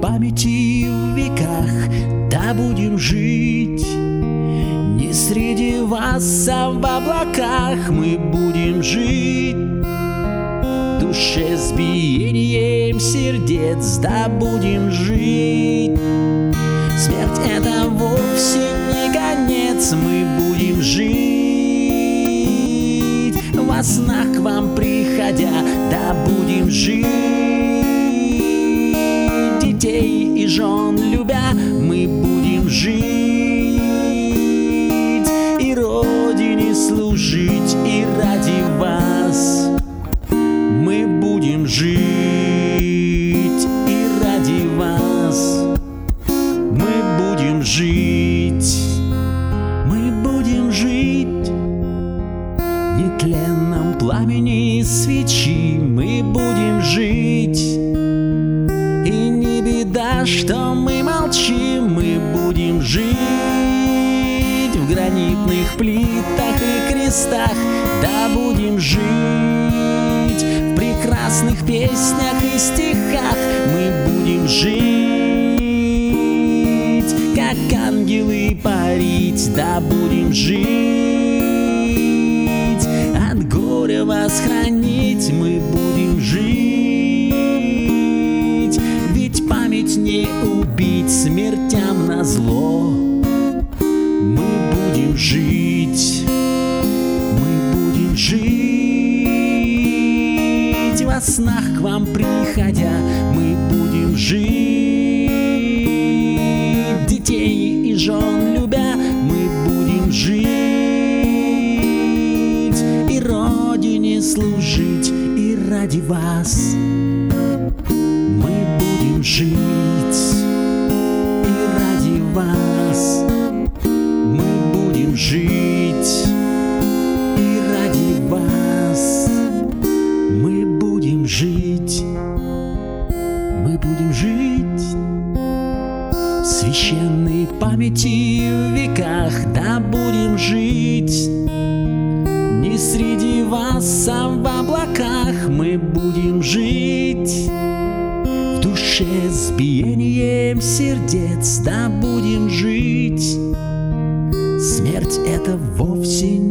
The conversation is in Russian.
памяти в веках, да будем жить. Не среди вас, а в облаках мы будем жить. В душе с биением сердец, да будем жить. Смерть — это вовсе не конец, мы будем жить. Во снах к вам приходя, да будем жить. Детей и жен любя, мы будем жить. И Родине служить, и ради вас мы будем жить. И ради вас мы будем жить. Мы будем жить в нетленном пламени свечи. Мы будем жить. И не беда, что мы молчим. Мы будем жить в гранитных плитах и крестах. Да будем жить в прекрасных песнях и стихах. Мы будем жить, как ангелы парить. Да будем жить, от горя вас хранить. Мы будем жить, ведь память не убить смертям назло. Мы будем жить, мы будем жить. Во снах к вам приходя, мы будем жить. Детей и жен любя, мы будем жить. И Родине служить, и ради вас мы будем жить. И ради вас мы будем жить. И ради вас мы будем жить. Мы будем жить в священной памяти в веках. Да будем жить. Не среди вас, а в облаках мы будем жить. В душе с биением сердец, да будем жить. Смерть — это вовсе не